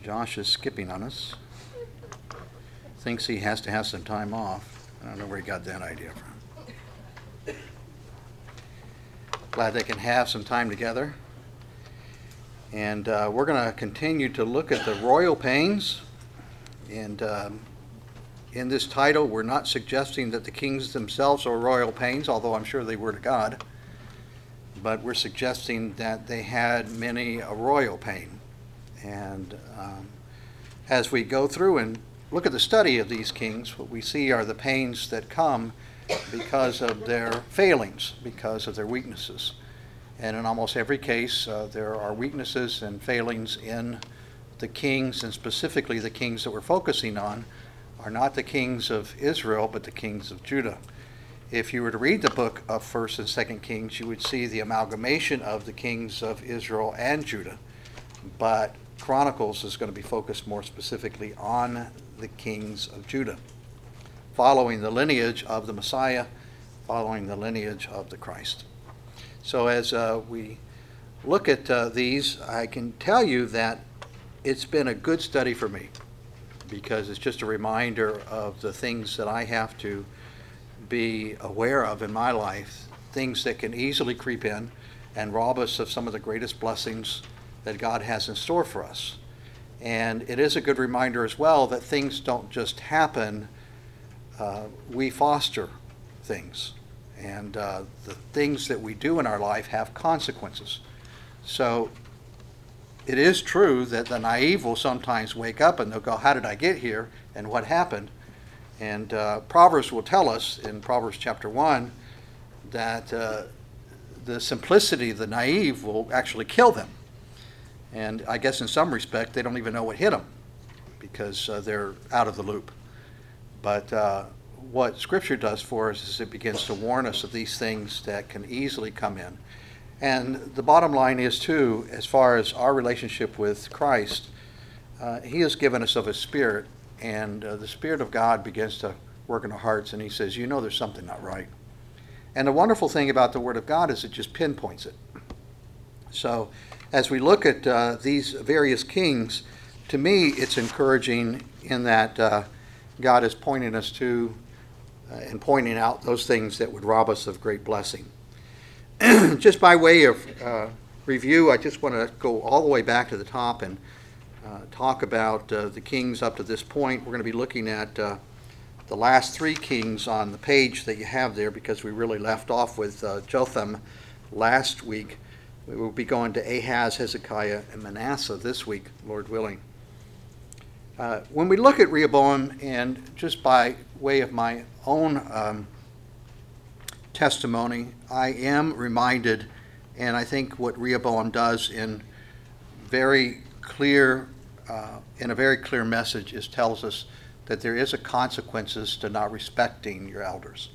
Josh is skipping on us. Thinks he has to have some time off. I don't know where he got that idea from. Glad they can have some time together. And we're going to continue to look at the royal pains. And in this title, we're not suggesting that the kings themselves are royal pains, although I'm sure they were to God. But we're suggesting that they had many a royal pain. And as we go through and look at the study of these kings, what we see are the pains that come because of their failings, because of their weaknesses. And in almost every case, there are weaknesses and failings in the kings, and specifically the kings that we're focusing on are not the kings of Israel, but the kings of Judah. If you were to read the book of 1st and 2nd Kings, you would see the amalgamation of the kings of Israel and Judah. But Chronicles is going to be focused more specifically on the kings of Judah, following the lineage of the Messiah, following the lineage of the Christ. So as we look at these, I can tell you that it's been a good study for me, because it's just a reminder of the things that I have to be aware of in my life, things that can easily creep in and rob us of some of the greatest blessings that God has in store for us. And it is a good reminder as well that things don't just happen. We foster things. And the things that we do in our life have consequences. So it is true that the naive will sometimes wake up and they'll go, how did I get here and what happened? And Proverbs will tell us in Proverbs chapter 1 that the simplicity of the naive will actually kill them. And I guess in some respect, they don't even know what hit them because they're out of the loop. But what Scripture does for us is it begins to warn us of these things that can easily come in. And the bottom line is, too, as far as our relationship with Christ, He has given us of His Spirit, and the Spirit of God begins to work in our hearts, and He says, you know there's something not right. And the wonderful thing about the Word of God is it just pinpoints it. So as we look at these various kings, to me it's encouraging in that God is pointing us to and pointing out those things that would rob us of great blessing. Just by way of review, I just want to go all the way back to the top and talk about the kings up to this point. We're going to be looking at the last three kings on the page that you have there, because we really left off with Jotham last week. We will be going to Ahaz, Hezekiah, and Manasseh this week, Lord willing. When we look at Rehoboam, and just by way of my own testimony, I am reminded, and I think what Rehoboam does in a very clear message is tells us that there is a consequences to not respecting your elders.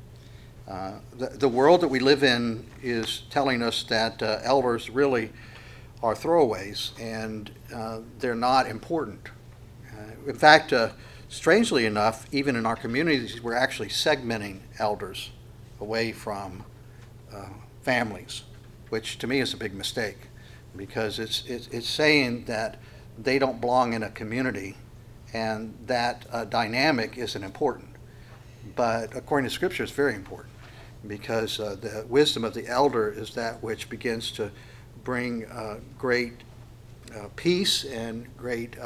The world that we live in is telling us that elders really are throwaways, and they're not important. In fact, strangely enough, even in our communities, we're actually segmenting elders away from families, which to me is a big mistake, because it's saying that they don't belong in a community, and that dynamic isn't important. But according to Scripture, it's very important, because the wisdom of the elder is that which begins to bring great peace and great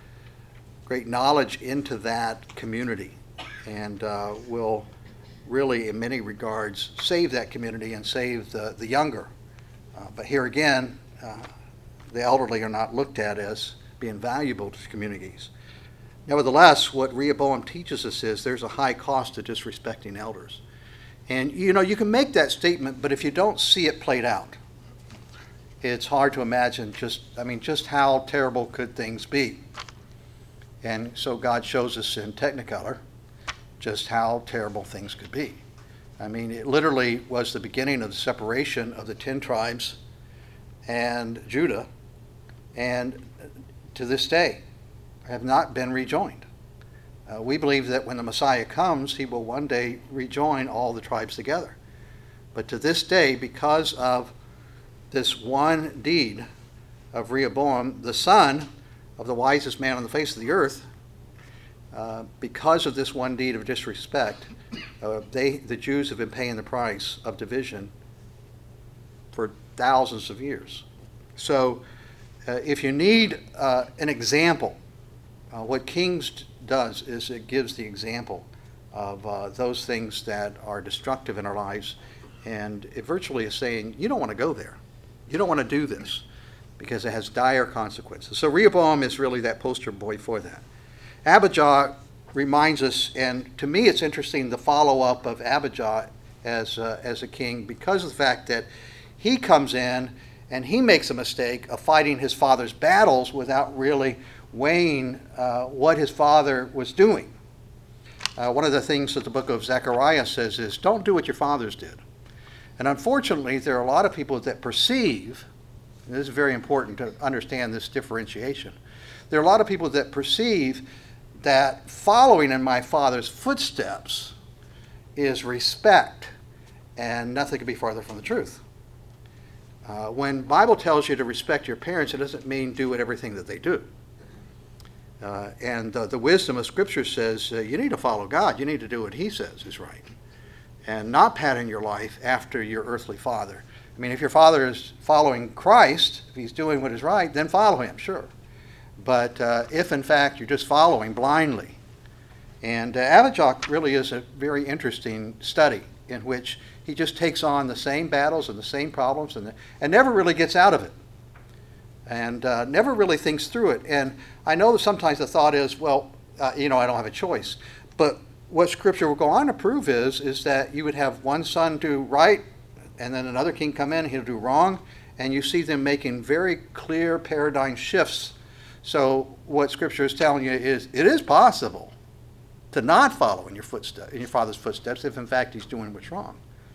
knowledge into that community, and will really, in many regards, save that community and save the younger. But here again, the elderly are not looked at as being valuable to communities. Nevertheless, what Rehoboam teaches us is there's a high cost to disrespecting elders. And you can make that statement, but if you don't see it played out, it's hard to imagine just how terrible could things be. And so God shows us in Technicolor just how terrible things could be. I mean, it literally was the beginning of the separation of the 10 tribes and Judah, and to this day have not been rejoined. We believe that when the Messiah comes, he will one day rejoin all the tribes together. But to this day, because of this one deed of Rehoboam, the son of the wisest man on the face of the earth, because of this one deed of disrespect, the Jews have been paying the price of division for thousands of years. So if you need an example, what Kings does is it gives the example of those things that are destructive in our lives, and it virtually is saying, you don't want to go there. You don't want to do this because it has dire consequences. So Rehoboam is really that poster boy for that. Abijah reminds us, and to me it's interesting, the follow-up of Abijah as a king, because of the fact that he comes in and he makes a mistake of fighting his father's battles without really weighing what his father was doing. One of the things that the book of Zechariah says is, don't do what your fathers did. And unfortunately, there are a lot of people that perceive, and this is very important to understand this differentiation, there are a lot of people that perceive that following in my father's footsteps is respect, and nothing could be farther from the truth. When the Bible tells you to respect your parents, it doesn't mean do everything that they do. And the wisdom of Scripture says you need to follow God. You need to do what He says is right, and not pattern your life after your earthly father. I mean, if your father is following Christ, if he's doing what is right, then follow him, sure. But if in fact you're just following blindly, and Abijah really is a very interesting study in which he just takes on the same battles and the same problems and never really gets out of it, and never really thinks through it. And I know that sometimes the thought is, well, I don't have a choice. But what Scripture will go on to prove is that you would have one son do right, and then another king come in, he'll do wrong, and you see them making very clear paradigm shifts. So what Scripture is telling you is it is possible to not follow in your father's footsteps if in fact he's doing what's wrong.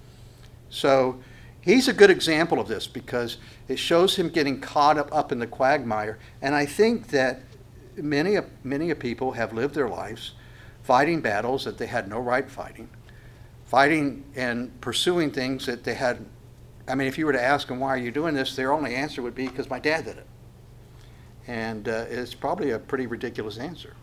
So he's a good example of this because it shows him getting caught up in the quagmire. And I think that many people have lived their lives fighting battles that they had no right fighting and pursuing things that they had. I mean, if you were to ask them, why are you doing this? Their only answer would be, because my dad did it. And it's probably a pretty ridiculous answer.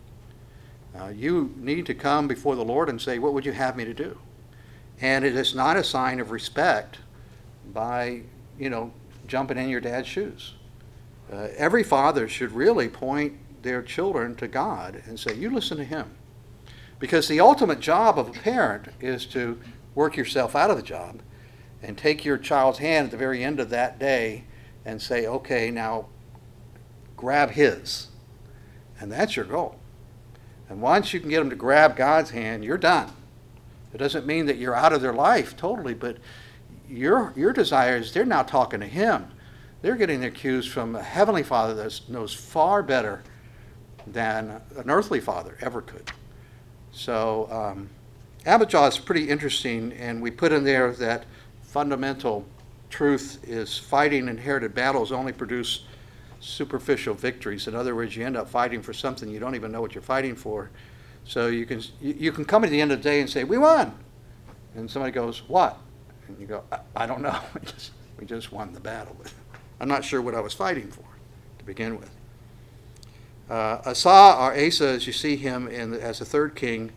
You need to come before the Lord and say, what would you have me to do? And it is not a sign of respect by, jumping in your dad's shoes. Every father should really point their children to God and say, you listen to him. Because the ultimate job of a parent is to work yourself out of the job and take your child's hand at the very end of that day and say, okay, now grab his. And that's your goal. And once you can get them to grab God's hand, you're done. It doesn't mean that you're out of their life totally, but your desire is they're now talking to him. They're getting their cues from a heavenly Father that knows far better than an earthly father ever could. So Abijah is pretty interesting, and we put in there that fundamental truth is fighting inherited battles only produce superficial victories. In other words, you end up fighting for something you don't even know what you're fighting for. So you can come at the end of the day and say, we won. And somebody goes, what? And you go, I don't know. We just won the battle. But I'm not sure what I was fighting for to begin with. Asa, as you see him as a third king,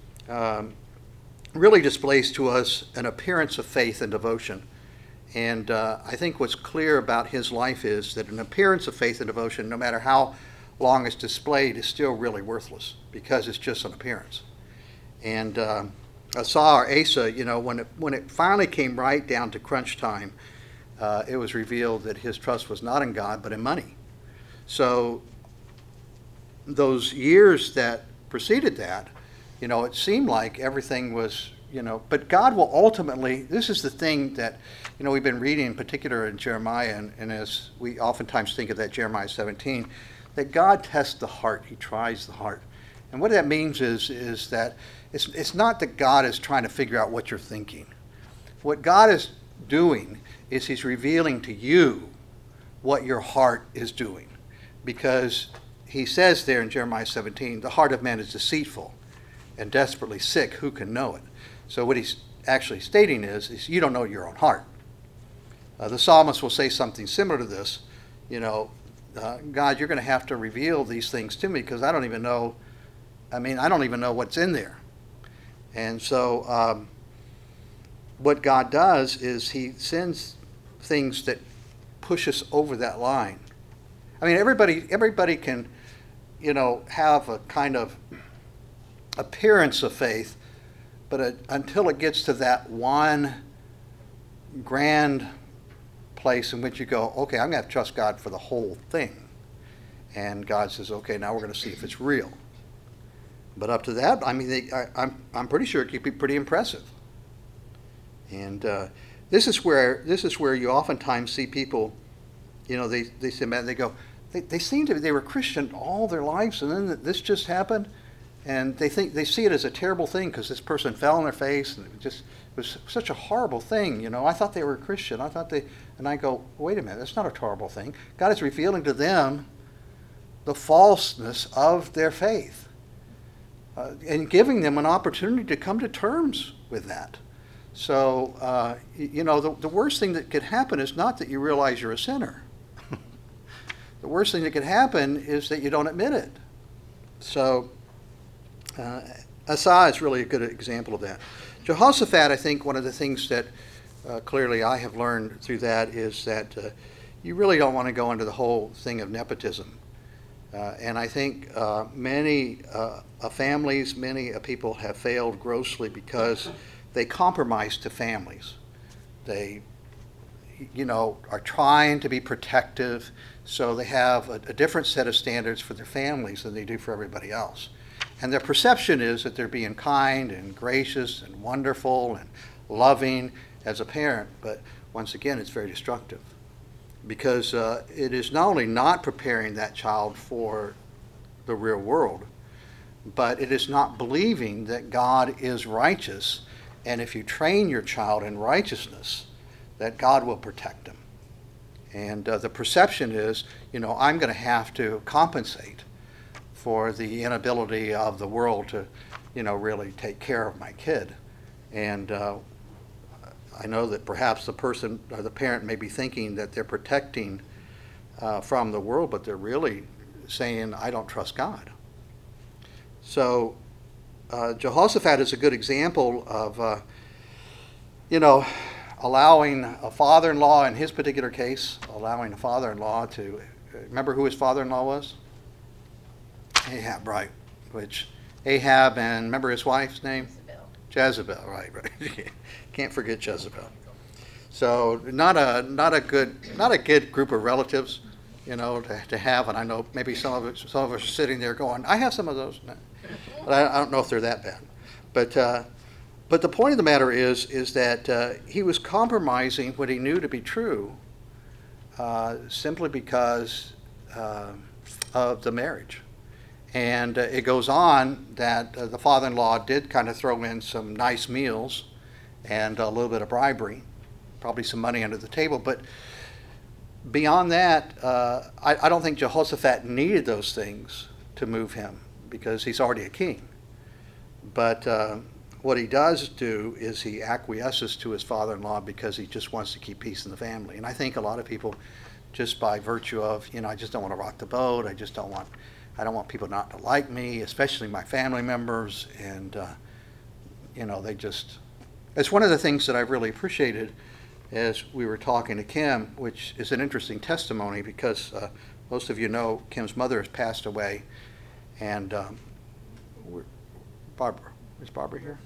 really displays to us an appearance of faith and devotion. And I think what's clear about his life is that an appearance of faith and devotion, no matter how long it's displayed, is still really worthless because it's just an appearance. And Asa, when it finally came right down to crunch time, it was revealed that his trust was not in God but in money. So those years that preceded that, it seemed like everything was, but God will ultimately, this is the thing that, we've been reading in particular in Jeremiah, and as we oftentimes think of that Jeremiah 17, that God tests the heart, he tries the heart. And what that means is that it's not that God is trying to figure out what you're thinking. What God is doing is he's revealing to you what your heart is doing. Because he says there in Jeremiah 17, the heart of man is deceitful and desperately sick, who can know it? So what he's actually stating is you don't know your own heart. The psalmist will say something similar to this. God, you're going to have to reveal these things to me because I don't even know. I don't even know what's in there. And so what God does is he sends things that push us over that line. Everybody can, have a kind of appearance of faith, but until it gets to that one grand place in which you go, okay, I'm going to have to trust God for the whole thing. And God says, okay, now we're going to see if it's real. But up to that, I'm pretty sure it could be pretty impressive. And this is where you oftentimes see people, they say, man, they go, they seem to be, they were Christian all their lives, and then this just happened, and they see it as a terrible thing because this person fell on their face, and it was such a horrible thing. I thought they were a Christian. And I go, wait a minute, that's not a horrible thing. God is revealing to them the falseness of their faith. And giving them an opportunity to come to terms with that. So, the worst thing that could happen is not that you realize you're a sinner. The worst thing that could happen is that you don't admit it. So, Asa is really a good example of that. Jehoshaphat, I think one of the things that clearly I have learned through that is that you really don't want to go into the whole thing of nepotism. And I think many families, many people have failed grossly because they compromise to families. They, are trying to be protective, so they have a different set of standards for their families than they do for everybody else. And their perception is that they're being kind and gracious and wonderful and loving as a parent, but once again, it's very destructive. Because it is not only not preparing that child for the real world, but it is not believing that God is righteous, and if you train your child in righteousness, that God will protect them. And the perception is, I'm going to have to compensate for the inability of the world to, really take care of my kid. And I know that perhaps the person or the parent may be thinking that they're protecting from the world, but they're really saying, I don't trust God. So Jehoshaphat is a good example of, allowing a father-in-law, in his particular case, allowing a father-in-law to, remember who his father-in-law was? Ahab, right. Which Ahab, and remember his wife's name? Jezebel, right. Can't forget Jezebel. So not a good group of relatives, to have. And I know maybe some of us are sitting there going, I have some of those, but I don't know if they're that bad. But the point of the matter is that he was compromising what he knew to be true, simply because of the marriage. And it goes on that the father-in-law did kind of throw in some nice meals and a little bit of bribery, probably some money under the table. But beyond that, I don't think Jehoshaphat needed those things to move him because he's already a king. But what he does do is he acquiesces to his father-in-law because he just wants to keep peace in the family. And I think a lot of people, just by virtue of, I just don't want to rock the boat, I don't want people not to like me, especially my family members. And, it's one of the things that I've really appreciated as we were talking to Kim, which is an interesting testimony because most of you know Kim's mother has passed away. And Barbara, is Barbara here?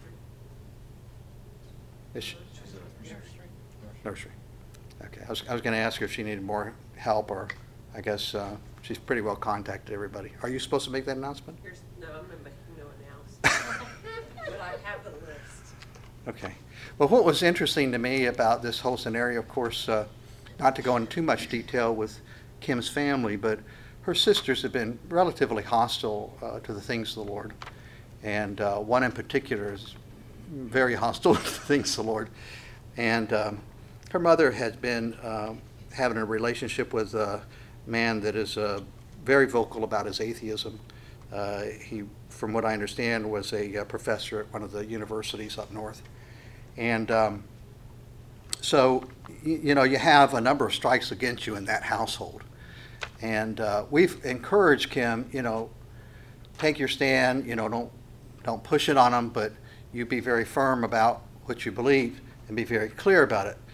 Is she? Nursery. Okay, I was going to ask her if she needed more help, or I guess she's pretty well contacted everybody. Are you supposed to make that announcement? No, I'm going to make no announcement. But I have the list. Okay. Well, what was interesting to me about this whole scenario, of course, not to go into too much detail with Kim's family, but her sisters have been relatively hostile to the things of the Lord. And one in particular is very hostile to the things of the Lord. And her mother has been having a relationship with a man that is very vocal about his atheism. He, from what I understand, was a professor at one of the universities up north. And so, you have a number of strikes against you in that household. And we've encouraged Kim, take your stand, don't push it on them, but you be very firm about what you believe and be very clear about it.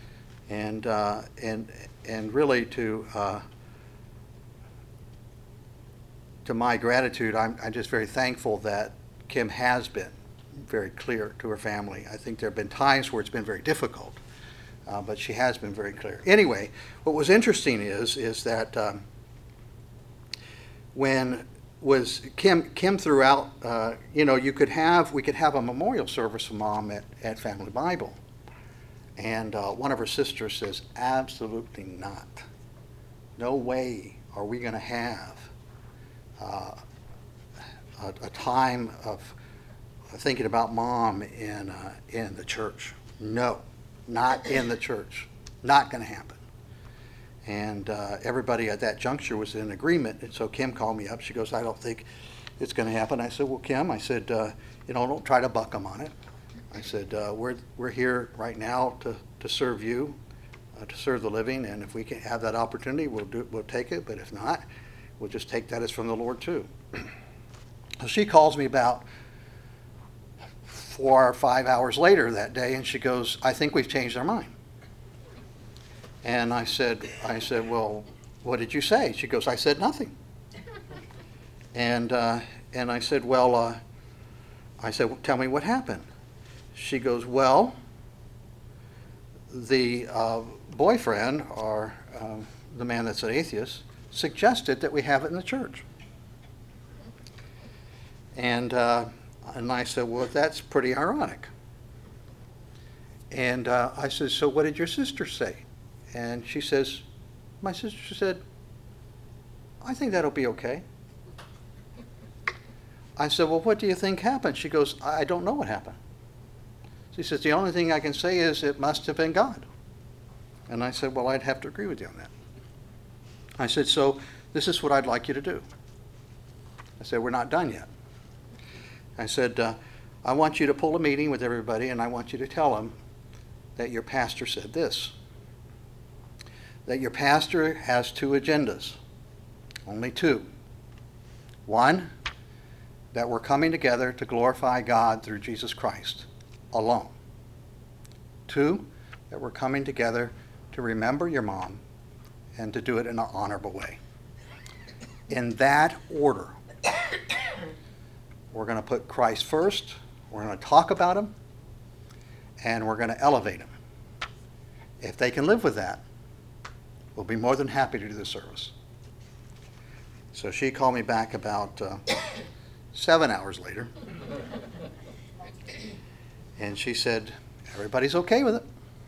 And really to my gratitude, I'm just very thankful that Kim has been very clear to her family. I think there have been times where it's been very difficult, but she has been very clear. Anyway, what was interesting is that when was Kim threw out, we could have a memorial service for Mom at Family Bible, and one of her sisters says, absolutely not. No way are we going to have a time of thinking about Mom in the church. No, not in the church. Not going to happen. And everybody at that juncture was in agreement. And so Kim called me up. She goes, I don't think it's going to happen. I said, well, Kim, I said, don't try to buck them on it. I said, we're here right now to serve you, to serve the living. And if we can have that opportunity, we'll take it. But if not, we'll just take that as from the Lord too. So she calls me about 4 or 5 hours later that day, and she goes, I think we've changed our mind. And I said, well, what did you say? She goes, I said nothing. And I said, well, tell me what happened. She goes, well, the boyfriend, or the man that's an atheist, suggested that we have it in the church. And I said, well, that's pretty ironic. And I said, so what did your sister say? And she says, my sister said, I think that'll be okay. I said, well, what do you think happened? She goes, I don't know what happened. She says, the only thing I can say is it must have been God. And I said, well, I'd have to agree with you on that. I said, so this is what I'd like you to do. I said, we're not done yet. I said, I want you to pull a meeting with everybody, and I want you to tell them that your pastor said this. That your pastor has 2 agendas. Only 2. 1, that we're coming together to glorify God through Jesus Christ alone. 2, that we're coming together to remember your mom and to do it in an honorable way. In that order. We're going to put Christ first, we're going to talk about him, and we're going to elevate him. If they can live with that, we'll be more than happy to do the service. So she called me back about 7 hours later, and she said, everybody's okay with it.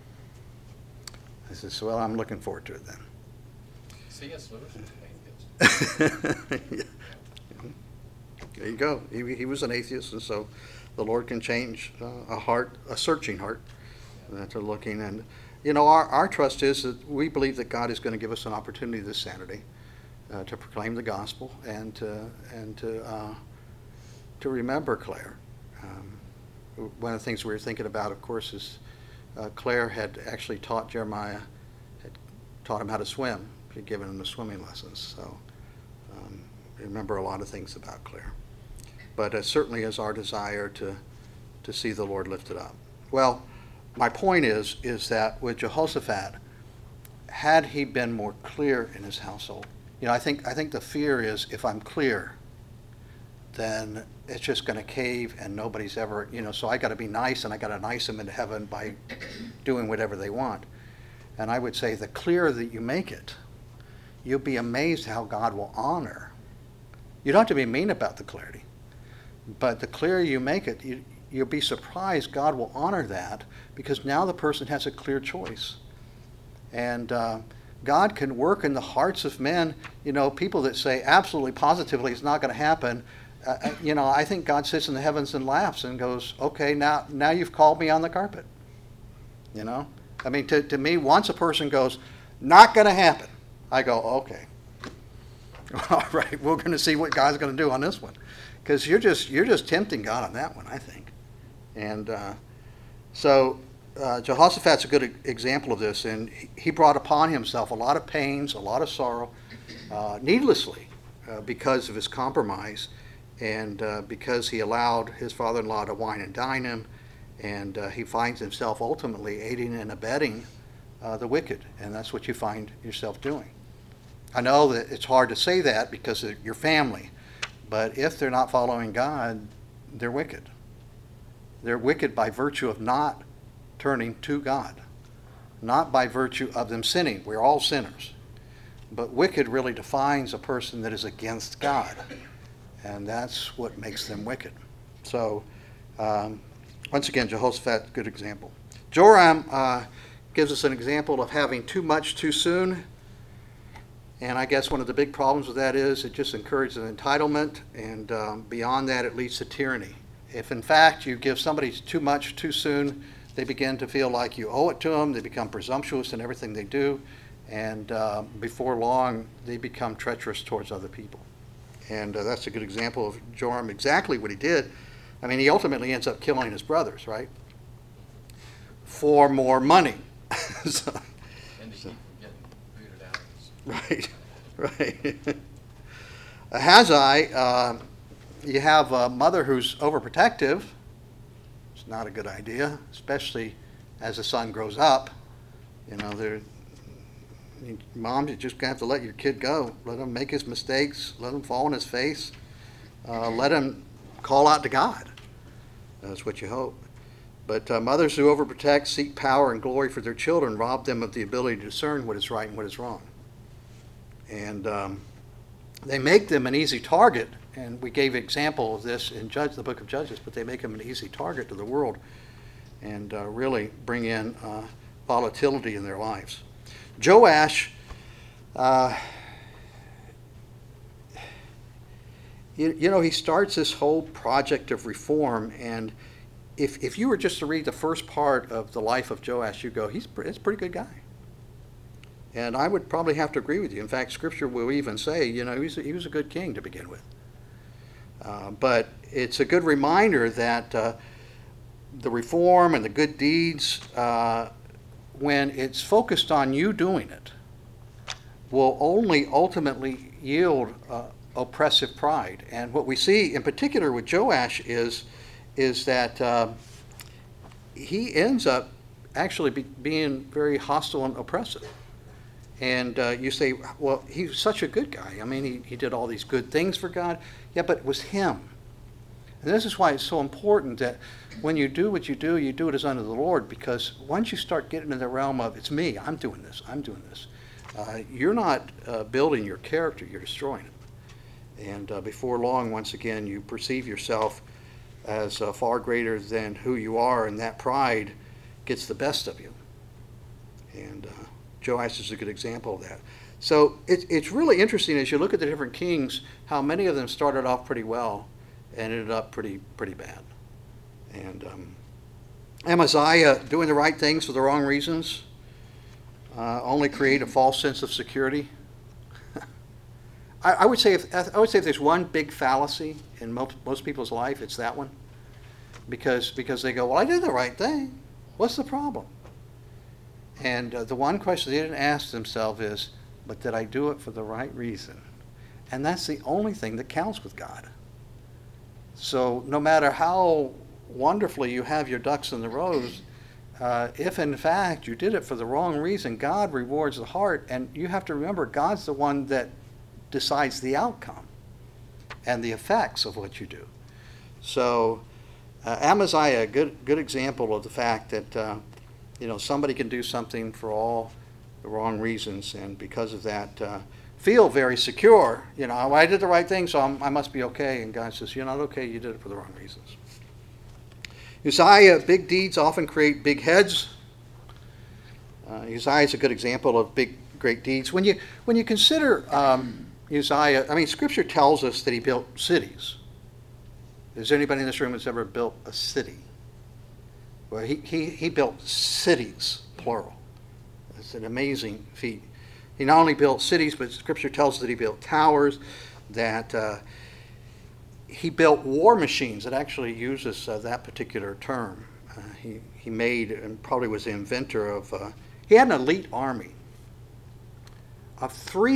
I said, so, well, I'm looking forward to it then. C.S. Lewis was an atheist. There you go. He was an atheist, and so the Lord can change a searching heart to looking. And our trust is that we believe that God is going to give us an opportunity this Saturday to proclaim the gospel and to remember Claire. One of the things we were thinking about, of course, is Claire had actually taught Jeremiah, had taught him how to swim. She had given him the swimming lessons. So remember a lot of things about Claire. But it certainly is our desire to see the Lord lifted up. Well, my point is that with Jehoshaphat, had he been more clear in his household, I think the fear is if I'm clear, then it's just going to cave and nobody's ever, so I got to be nice and I got to nice them into heaven by doing whatever they want. And I would say the clearer that you make it, you'll be amazed how God will honor. You don't have to be mean about the clarity, but the clearer you make it, you'll be surprised God will honor that because now the person has a clear choice. And God can work in the hearts of men, people that say absolutely positively it's not going to happen. I think God sits in the heavens and laughs and goes, okay, now you've called me on the carpet. I mean, to me, once a person goes, not going to happen, I go, okay. All right, we're going to see what God's going to do on this one. Because you're just tempting God on that one, I think. And so Jehoshaphat's a good example of this. And he brought upon himself a lot of pains, a lot of sorrow. needlessly because of his compromise and because he allowed his father-in-law to wine and dine him, and he finds himself ultimately aiding and abetting the wicked, and that's what you find yourself doing. I know that it's hard to say that because of your family, but if they're not following God, they're wicked. They're wicked by virtue of not turning to God, not by virtue of them sinning. We're all sinners. But wicked really defines a person that is against God, and that's what makes them wicked. So, once again, Jehoshaphat, good example. Joram gives us an example of having too much too soon. And I guess one of the big problems with that is it just encourages entitlement, and beyond that, it leads to tyranny. If, in fact, you give somebody too much too soon, they begin to feel like you owe it to them. They become presumptuous in everything they do. And before long, they become treacherous towards other people. And that's a good example of Joram, exactly what he did. I mean, he ultimately ends up killing his brothers, right? For more money. So, And to keep from getting booted out. right. Ahazi, you have a mother who's overprotective. It's not a good idea, especially as the son grows up. You know, Mom, you just have to let your kid go. Let him make his mistakes. Let him fall on his face. Let him call out to God. That's what you hope. But mothers who overprotect, seek power and glory for their children, rob them of the ability to discern what is right and what is wrong. And they make them an easy target. And we gave an example of this in the book of Judges, but they make them an easy target to the world and really bring in volatility in their lives. Joash, he starts this whole project of reform, and if you were just to read the first part of the life of Joash, you go, it's a pretty good guy. And I would probably have to agree with you. In fact, Scripture will even say, he was a good king to begin with. But it's a good reminder that the reform and the good deeds, when it's focused on you doing it, will only ultimately yield oppressive pride. And what we see in particular with Joash is that he ends up actually being very hostile and oppressive. And you say, well, he was such a good guy. I mean, he did all these good things for God. Yeah, but it was him. And this is why it's so important that when you do what you do it as unto the Lord, because once you start getting in the realm of, it's me, I'm doing this, you're not building your character, you're destroying it. And before long, once again, you perceive yourself as far greater than who you are, and that pride gets the best of you. And Joash is a good example of that. So it's really interesting as you look at the different kings, how many of them started off pretty well and ended up pretty bad. And Amaziah, doing the right things for the wrong reasons, only create a false sense of security. I would say if there's one big fallacy in most people's life, it's that one, because they go, well, I did the right thing. What's the problem? And the one question they didn't ask themselves is, but did I do it for the right reason? And that's the only thing that counts with God. So no matter how wonderfully you have your ducks in the rows, if in fact you did it for the wrong reason, God rewards the heart. And you have to remember, God's the one that decides the outcome and the effects of what you do. So Amaziah, a good example of the fact that somebody can do something for all the wrong reasons, and because of that feel very secure. I did the right thing, so I must be okay. And God says, you're not okay, you did it for the wrong reasons. Uzziah, big deeds often create big heads. Uzziah is a good example of great deeds. When you consider Uzziah, Scripture tells us that he built cities. Is there anybody in this room that's ever built a city? Well, he built cities, plural. It's an amazing feat. He not only built cities, but Scripture tells us that he built towers, that he built war machines. It actually uses that particular term. He made and probably was the inventor of, he had an elite army. of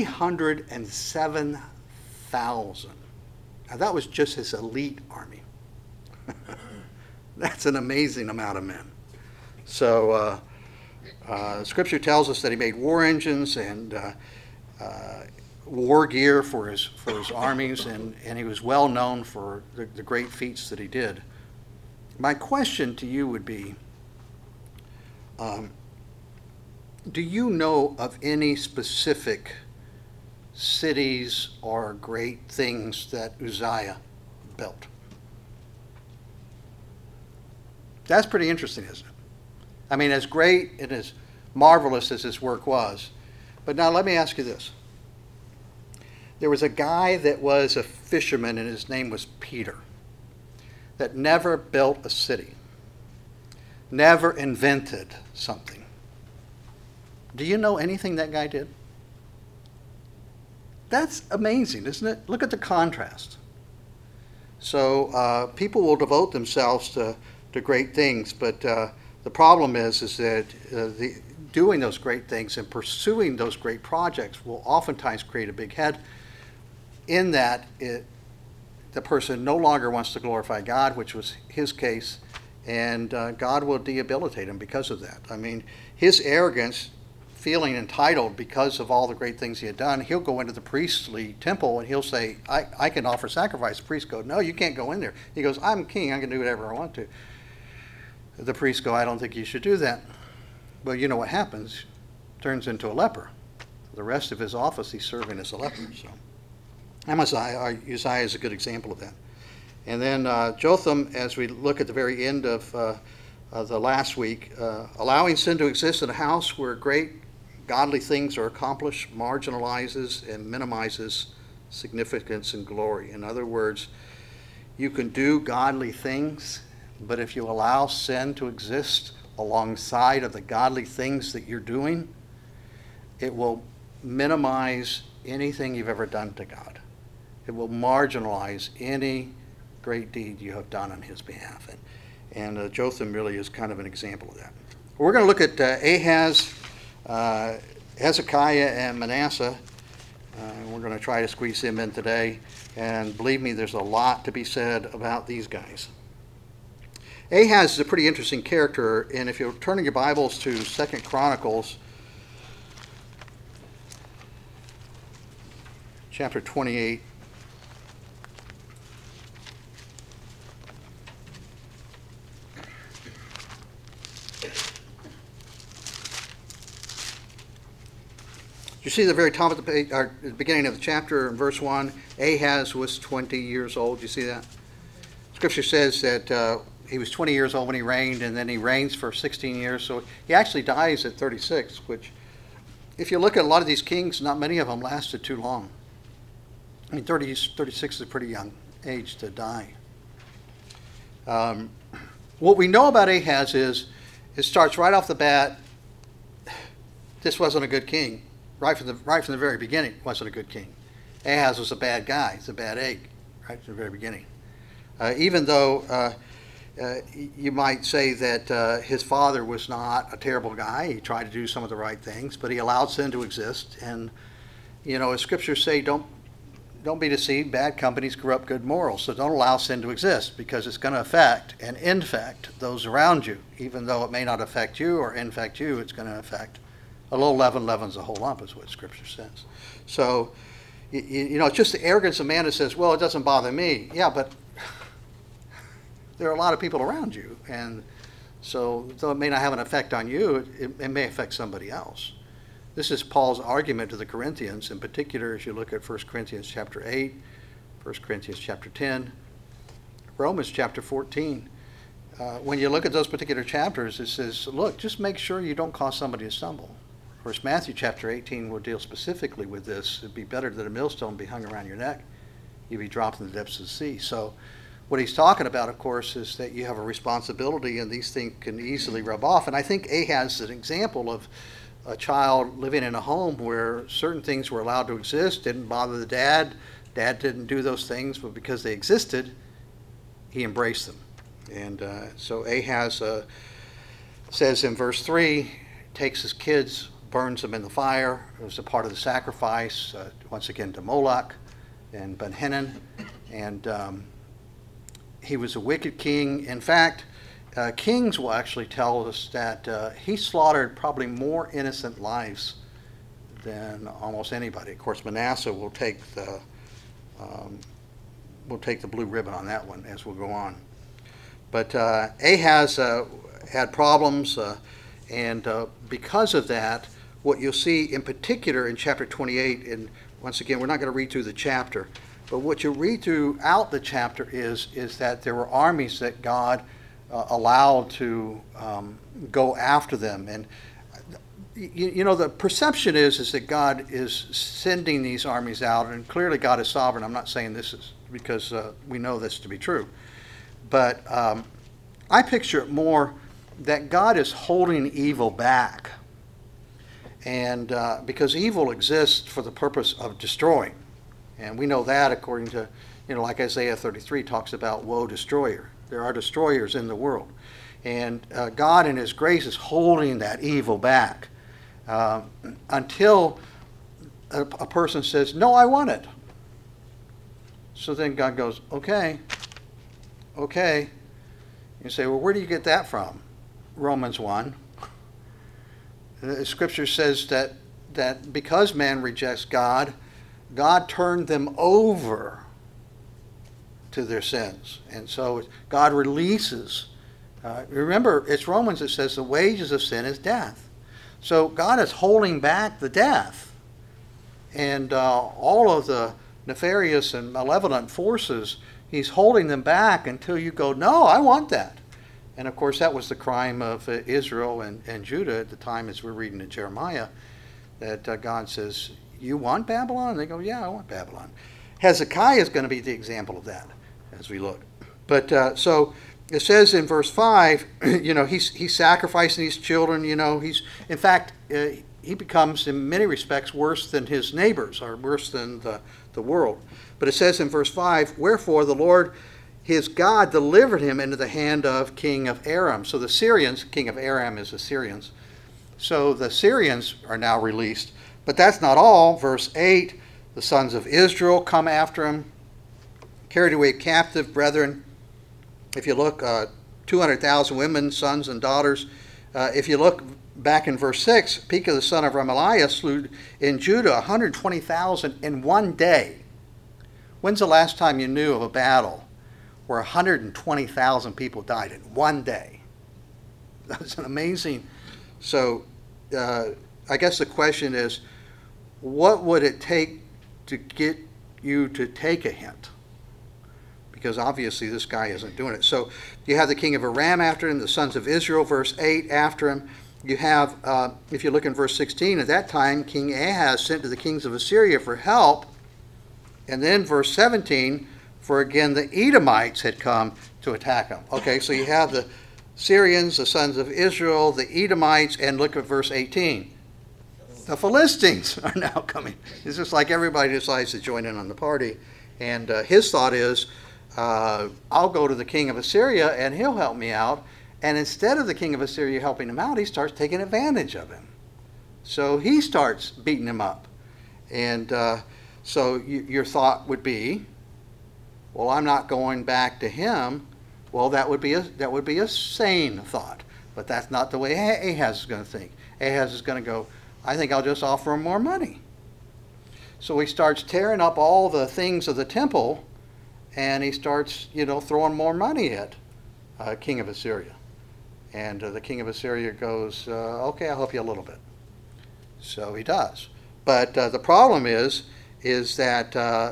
307,000. Now, that was just his elite army. That's an amazing amount of men. So, Scripture tells us that he made war engines and war gear for his armies, and he was well known for the great feats that he did. My question to you would be, do you know of any specific cities or great things that Uzziah built? That's pretty interesting, isn't it? I mean, as great and as marvelous as his work was. But now let me ask you this. There was a guy that was a fisherman, and his name was Peter, that never built a city, never invented something. Do you know anything that guy did? That's amazing, isn't it? Look at the contrast. So people will devote themselves to great things, but the problem is that doing those great things and pursuing those great projects will oftentimes create a big head, in that the person no longer wants to glorify God, which was his case, and God will debilitate him because of that. I mean, his arrogance, feeling entitled because of all the great things he had done, he'll go into the priestly temple and he'll say, I can offer sacrifice. The priests go, no, you can't go in there. He goes, I'm king, I can do whatever I want to. The priests go, I don't think you should do that. Well, you know what happens? Turns into a leper. The rest of his office, he's serving as a leper. So Uzziah is a good example of that. And then Jotham, as we look at the very end of the last week, allowing sin to exist in a house where great godly things are accomplished marginalizes and minimizes significance and glory. In other words, you can do godly things, but if you allow sin to exist alongside of the godly things that you're doing, it will minimize anything you've ever done to God. It will marginalize any great deed you have done on his behalf. And Jotham really is kind of an example of that. We're going to look at Ahaz, Hezekiah, and Manasseh. We're going to try to squeeze him in today. And believe me, there's a lot to be said about these guys. Ahaz is a pretty interesting character, and if you're turning your Bibles to 2 Chronicles, chapter 28. You see the very top of the page, or the beginning of the chapter in verse 1, Ahaz was 20 years old. You see that? Scripture says that he was 20 years old when he reigned, and then he reigns for 16 years. So he actually dies at 36, which, if you look at a lot of these kings, not many of them lasted too long. I mean, 36 is a pretty young age to die. What we know about Ahaz is, it starts right off the bat, this wasn't a good king. Right from the very beginning, wasn't a good king. Ahaz was a bad guy. He's a bad egg, right from the very beginning. Even though you might say that his father was not a terrible guy, he tried to do some of the right things, but he allowed sin to exist. And as scriptures say, don't be deceived. Bad companies corrupt good morals. So don't allow sin to exist, because it's going to affect and infect those around you. Even though it may not affect you or infect you, it's going to affect. A little leaven leavens a whole lump, is what Scripture says. So, it's just the arrogance of man that says, well, it doesn't bother me. Yeah, but there are a lot of people around you. And so, though it may not have an effect on you, it may affect somebody else. This is Paul's argument to the Corinthians, in particular, as you look at 1 Corinthians chapter 8, 1 Corinthians chapter 10, Romans chapter 14. When you look at those particular chapters, it says, look, just make sure you don't cause somebody to stumble. Of course, Matthew chapter 18 will deal specifically with this. It'd be better that a millstone be hung around your neck. You'd be dropped in the depths of the sea. So what he's talking about, of course, is that you have a responsibility, and these things can easily rub off. And I think Ahaz is an example of a child living in a home where certain things were allowed to exist, didn't bother the dad. Dad didn't do those things, but because they existed, he embraced them. And so Ahaz says in verse 3, takes his kids, burns them in the fire. It was a part of the sacrifice, once again, to Moloch and Ben-Hadad. And he was a wicked king. In fact, Kings will actually tell us that he slaughtered probably more innocent lives than almost anybody. Of course, Manasseh will take the blue ribbon on that one as we'll go on. But Ahaz had problems, and because of that, what you'll see in particular in chapter 28, and once again, we're not going to read through the chapter, but what you read throughout the chapter is that there were armies that God allowed to go after them. And you know, the perception is that God is sending these armies out, and clearly God is sovereign. I'm not saying this is because we know this to be true. But I picture it more that God is holding evil back. And because evil exists for the purpose of destroying. And we know that according to, like Isaiah 33 talks about woe destroyer. There are destroyers in the world. And God in his grace is holding that evil back until a person says, no, I want it. So then God goes, okay. You say, well, where do you get that from? Romans 1. The scripture says that because man rejects God, God turned them over to their sins. And so God releases. Remember, it's Romans that says the wages of sin is death. So God is holding back the death. And all of the nefarious and malevolent forces, he's holding them back until you go, no, I want that. And of course, that was the crime of Israel and Judah at the time, as we're reading in Jeremiah, that God says, you want Babylon? And they go, yeah, I want Babylon. Hezekiah is going to be the example of that as we look. But so it says in verse 5, he's sacrificing these children. In fact, he becomes in many respects worse than his neighbors, or worse than the world. But it says in verse 5, wherefore the Lord his God delivered him into the hand of king of Aram. So the Syrians, king of Aram is the Syrians. So the Syrians are now released. But that's not all. Verse 8, the sons of Israel come after him, carried away captive brethren. If you look, 200,000 women, sons and daughters. If you look back in verse 6, Pekah the son of Remaliah slew in Judah 120,000 in one day. When's the last time you knew of a battle where 120,000 people died in one day? That's an amazing. So I guess the question is, what would it take to get you to take a hint? Because obviously this guy isn't doing it. So you have the king of Aram after him, the sons of Israel, verse 8, after him. You have, if you look in verse 16, at that time King Ahaz sent to the kings of Assyria for help. And then verse 17, for again the Edomites had come to attack him. Okay, so you have the Syrians, the sons of Israel, the Edomites, and look at verse 18. The Philistines are now coming. It's just like everybody decides to join in on the party. And his thought is, I'll go to the king of Assyria and he'll help me out. And instead of the king of Assyria helping him out, he starts taking advantage of him. So he starts beating him up. And so your thought would be, well, I'm not going back to him. Well, that would be a sane thought. But that's not the way Ahaz is going to think. Ahaz is going to go, I think I'll just offer him more money. So he starts tearing up all the things of the temple, and he starts, throwing more money at king of Assyria. And the king of Assyria goes, okay, I'll help you a little bit. So he does. But the problem is that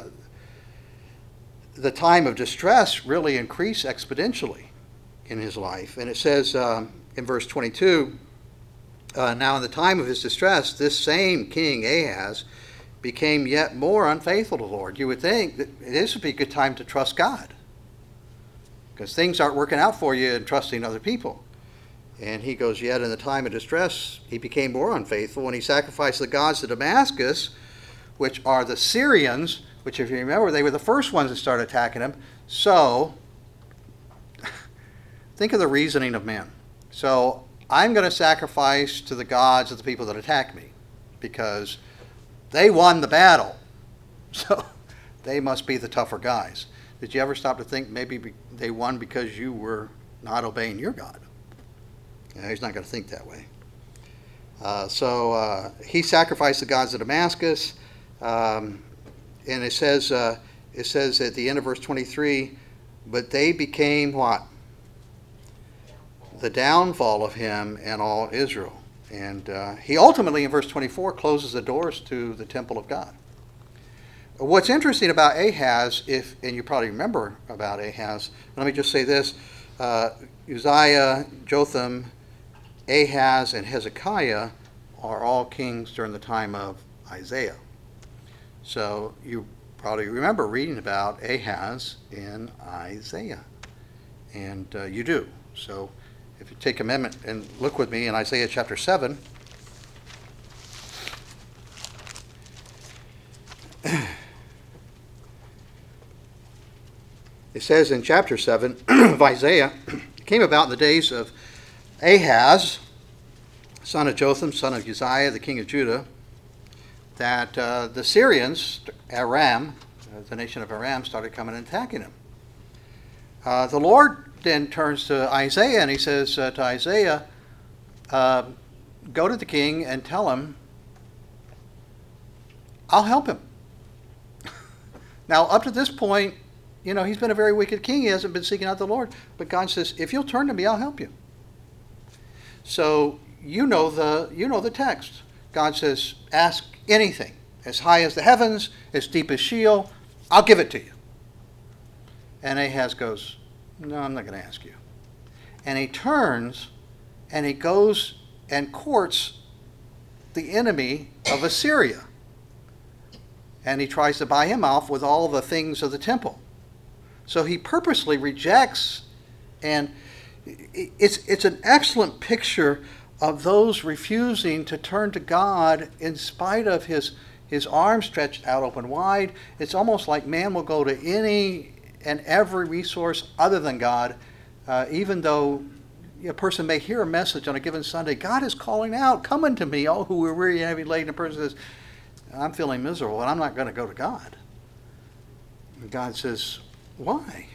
the time of distress really increased exponentially in his life. And it says in verse 22, now in the time of his distress, this same king Ahaz became yet more unfaithful to the Lord. You would think that this would be a good time to trust God, because things aren't working out for you and trusting other people. And he goes, yet in the time of distress, he became more unfaithful, and he sacrificed the gods of Damascus, which are the Syrians, which, if you remember, they were the first ones that started attacking him. So think of the reasoning of men. So I'm going to sacrifice to the gods of the people that attack me. because they won the battle. So they must be the tougher guys. Did you ever stop to think maybe they won because you were not obeying your God? Yeah, he's not going to think that way. So he sacrificed the gods of Damascus, and it says at the end of verse 23, but they became what? The downfall of him and all Israel. And he ultimately, in verse 24, closes the doors to the temple of God. What's interesting about Ahaz, and you probably remember about Ahaz, let me just say this, Uzziah, Jotham, Ahaz, and Hezekiah are all kings during the time of Isaiah. So you probably remember reading about Ahaz in Isaiah, and you do. So if you take a minute and look with me in Isaiah chapter 7, it says in chapter 7 of Isaiah, it came about in the days of Ahaz, son of Jotham, son of Uzziah, the king of Judah, that the Syrians, Aram, the nation of Aram, started coming and attacking him. The Lord then turns to Isaiah and he says to Isaiah, go to the king and tell him, I'll help him. Now, up to this point, he's been a very wicked king. He hasn't been seeking out the Lord. But God says, if you'll turn to me, I'll help you. So you know the text. God says, ask anything, as high as the heavens, as deep as Sheol, I'll give it to you. And Ahaz goes, no, I'm not going to ask you. And he turns and he goes and courts the enemy of Assyria. And he tries to buy him off with all the things of the temple. So he purposely rejects, and it's an excellent picture of those refusing to turn to God in spite of his arms stretched out open wide. It's almost like man will go to any and every resource other than God, even though a person may hear a message on a given Sunday, God is calling out, come unto me, all who are weary and heavy laden. A person says, I'm feeling miserable and I'm not going to go to God. And God says, why?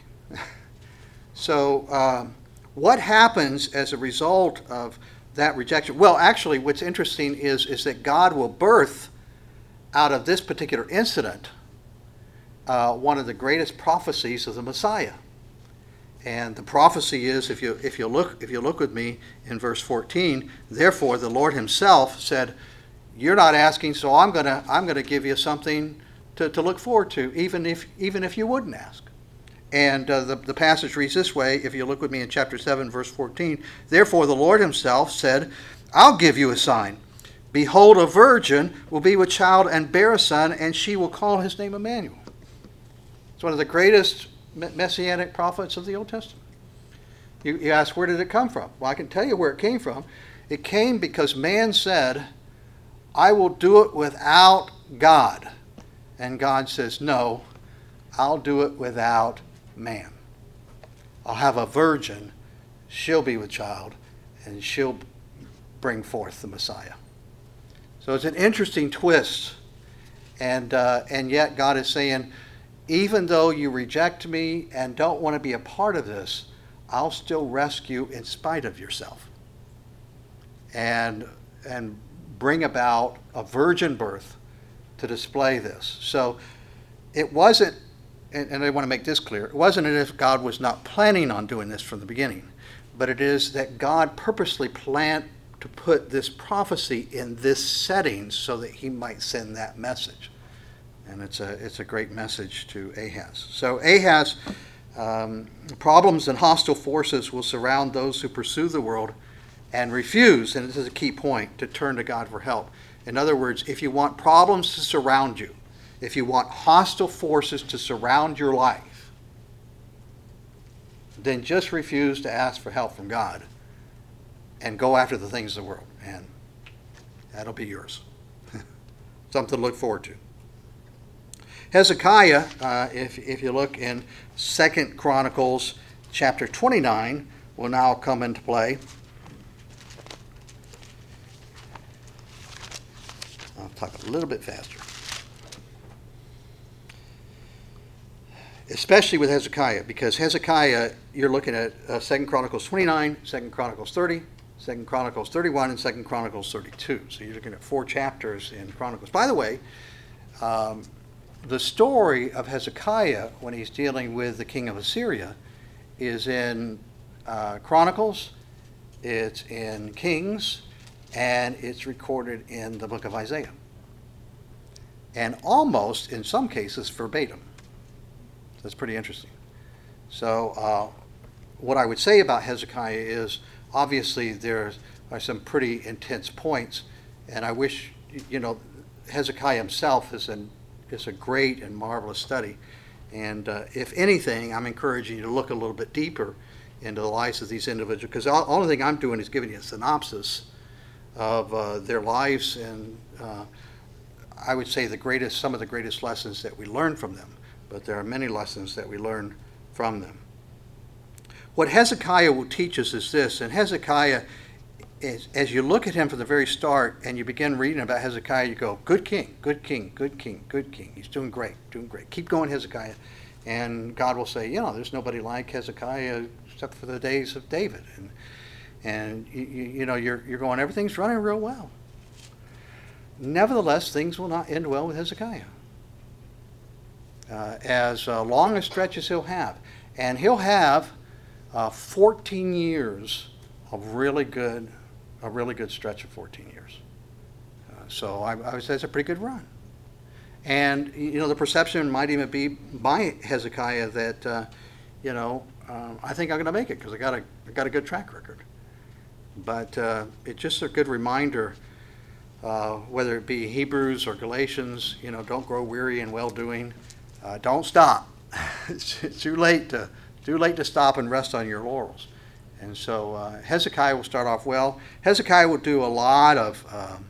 So what happens as a result of that rejection? Well, actually, what's interesting is that God will birth out of this particular incident one of the greatest prophecies of the Messiah. And the prophecy is, if you look with me in verse 14, therefore the Lord himself said, you're not asking, so I'm gonna give you something to look forward to, even if you wouldn't ask. And the passage reads this way, if you look with me in chapter 7, verse 14, therefore the Lord himself said, I'll give you a sign. Behold, a virgin will be with child and bear a son, and she will call his name Emmanuel. It's one of the greatest messianic prophets of the Old Testament. You ask, where did it come from? Well, I can tell you where it came from. It came because man said, I will do it without God. And God says, no, I'll do it without man. I'll have a virgin, she'll be with child, and she'll bring forth the Messiah. So it's an interesting twist. And yet God is saying, even though you reject me and don't want to be a part of this, I'll still rescue in spite of yourself. And bring about a virgin birth to display this. So it wasn't, and I want to make this clear, it wasn't as if God was not planning on doing this from the beginning, but it is that God purposely planned to put this prophecy in this setting so that he might send that message. And it's a great message to Ahaz. So Ahaz, problems and hostile forces will surround those who pursue the world and refuse, and this is a key point, to turn to God for help. In other words, if you want problems to surround you, if you want hostile forces to surround your life, then just refuse to ask for help from God and go after the things of the world, and that'll be yours. Something to look forward to. Hezekiah, if you look in 2 Chronicles chapter 29, will now come into play. talk a little bit faster. Especially with Hezekiah, because Hezekiah, you're looking at 2 Chronicles 29, 2 Chronicles 30, 2 Chronicles 31, and 2 Chronicles 32. So you're looking at 4 chapters in Chronicles. By the way, the story of Hezekiah when he's dealing with the king of Assyria is in Chronicles, it's in Kings, and it's recorded in the book of Isaiah. And almost, in some cases, verbatim. That's pretty interesting. So what I would say about Hezekiah is, obviously there are some pretty intense points, and I wish, Hezekiah himself is a great and marvelous study. And if anything, I'm encouraging you to look a little bit deeper into the lives of these individuals, because the only thing I'm doing is giving you a synopsis of their lives, and I would say some of the greatest lessons that we learn from them. But there are many lessons that we learn from them. What Hezekiah will teach us is this, and Hezekiah, as you look at him from the very start and you begin reading about Hezekiah, you go, good king, good king, good king, good king. He's doing great, doing great. Keep going, Hezekiah. And God will say, there's nobody like Hezekiah except for the days of David. And you're going, everything's running real well. Nevertheless, things will not end well with Hezekiah. As long a stretch as he'll have. And he'll have 14 years of a really good stretch of 14 years. So I would say it's a pretty good run. And, the perception might even be by Hezekiah that, I think I'm going to make it because I got a good track record. But it's just a good reminder, whether it be Hebrews or Galatians, don't grow weary in well-doing. Don't stop. It's too late to stop and rest on your laurels. And so Hezekiah will start off well. Hezekiah will do a lot of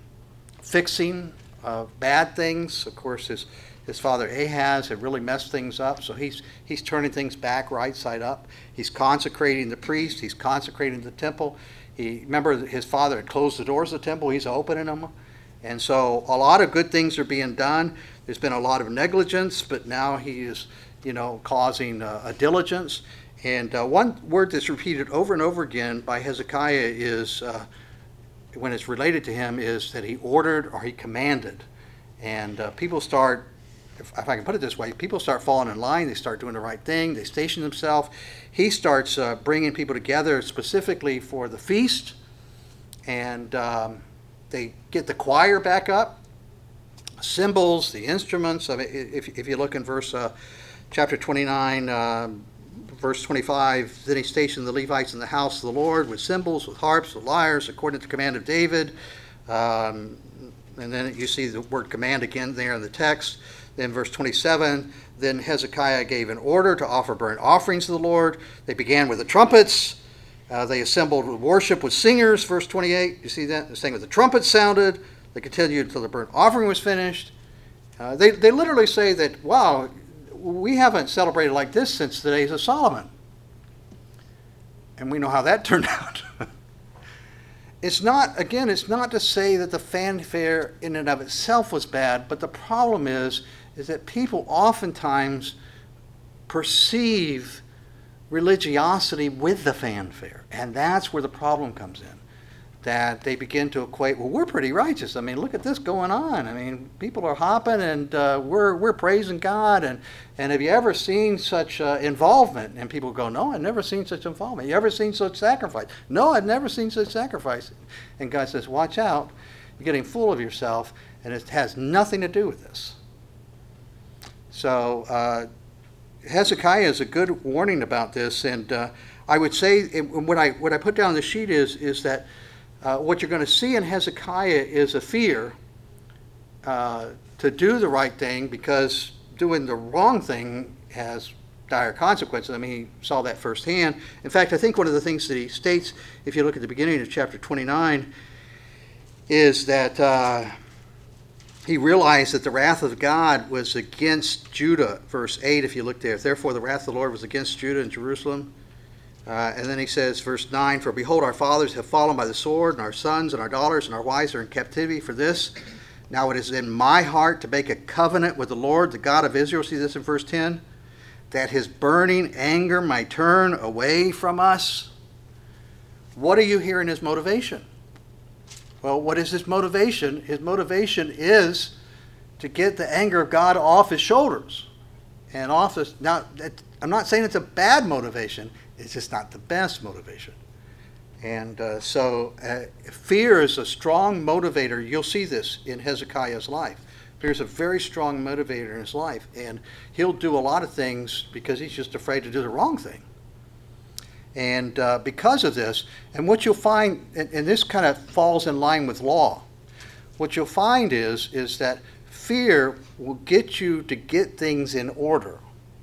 fixing of bad things. Of course, his father Ahaz had really messed things up, so he's turning things back right side up. He's consecrating the priest. He's consecrating the temple. Remember, his father had closed the doors of the temple. He's opening them. And so a lot of good things are being done. There's been a lot of negligence, but now he is, causing a diligence. And one word that's repeated over and over again by Hezekiah is, when it's related to him, is that he ordered or he commanded. And people start, if I can put it this way, people start falling in line. They start doing the right thing. They station themselves. He starts bringing people together specifically for the feast. And they get the choir back up. Cymbals, the instruments. I mean, if you look in chapter 29, verse 25, then he stationed the Levites in the house of the Lord with cymbals, with harps, with lyres, according to the command of David. And then you see the word command again there in the text. Then verse 27, then Hezekiah gave an order to offer burnt offerings to the Lord. They began with the trumpets. They assembled with worship with singers, verse 28. You see that? They're saying with the trumpets sounded. They continued until the burnt offering was finished. They literally say that, wow, we haven't celebrated like this since the days of Solomon. And we know how that turned out. It's not to say that the fanfare in and of itself was bad, but the problem is that people oftentimes perceive religiosity with the fanfare. And that's where the problem comes in. That they begin to equate, well, we're pretty righteous. I mean, look at this going on. I mean, people are hopping and we're praising God. And have you ever seen such involvement? And people go, no, I've never seen such involvement. You ever seen such sacrifice? No, I've never seen such sacrifice. And God says, watch out. You're getting full of yourself, and it has nothing to do with this. So Hezekiah is a good warning about this. And I would say, what I put down on the sheet is that what you're going to see in Hezekiah is a fear to do the right thing, because doing the wrong thing has dire consequences. I mean, he saw that firsthand. In fact, I think one of the things that he states, if you look at the beginning of chapter 29, is that he realized that the wrath of God was against Judah. Verse 8, if you look there, therefore the wrath of the Lord was against Judah and Jerusalem. And then he says, verse 9, for behold, our fathers have fallen by the sword, and our sons and our daughters and our wives are in captivity for this. Now it is in my heart to make a covenant with the Lord, the God of Israel. See this in verse 10? That his burning anger might turn away from us. What do you hear in his motivation? Well, what is his motivation? His motivation is to get the anger of God off his shoulders. And off this. Now, I'm not saying it's a bad motivation. It's just not the best motivation. And so fear is a strong motivator. You'll see this in Hezekiah's life. Fear is a very strong motivator in his life. And he'll do a lot of things because he's just afraid to do the wrong thing. And because of this, and what you'll find, and this kind of falls in line with law, what you'll find is that fear will get you to get things in order.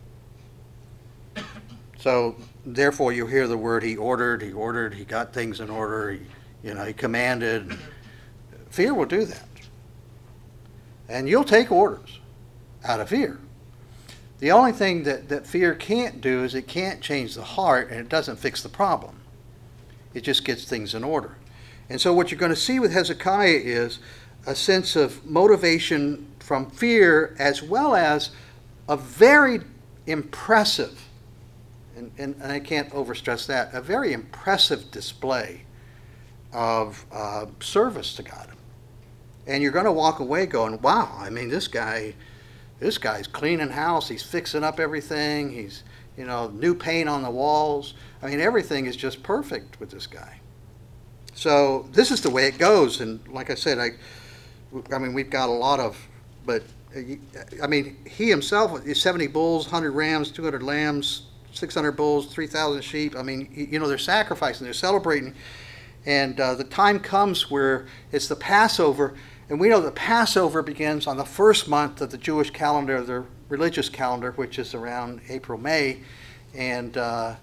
So therefore you hear the word he ordered, he got things in order, he commanded. Fear will do that. And you'll take orders out of fear. The only thing that fear can't do is it can't change the heart, and it doesn't fix the problem. It just gets things in order. And so what you're going to see with Hezekiah is a sense of motivation from fear, as well as a very impressive, and I can't overstress that, a very impressive display of service to God. And you're going to walk away going, wow, I mean, this guy's cleaning house, he's fixing up everything, he's, new paint on the walls. I mean, everything is just perfect with this guy. So this is the way it goes. And like I said, I mean, we've got a lot of, but I mean, he himself, 70 bulls, 100 rams, 200 lambs, 600 bulls, 3,000 sheep. I mean, they're sacrificing, they're celebrating. And the time comes where it's the Passover. And we know the Passover begins on the first month of the Jewish calendar, the religious calendar, which is around April, May. And the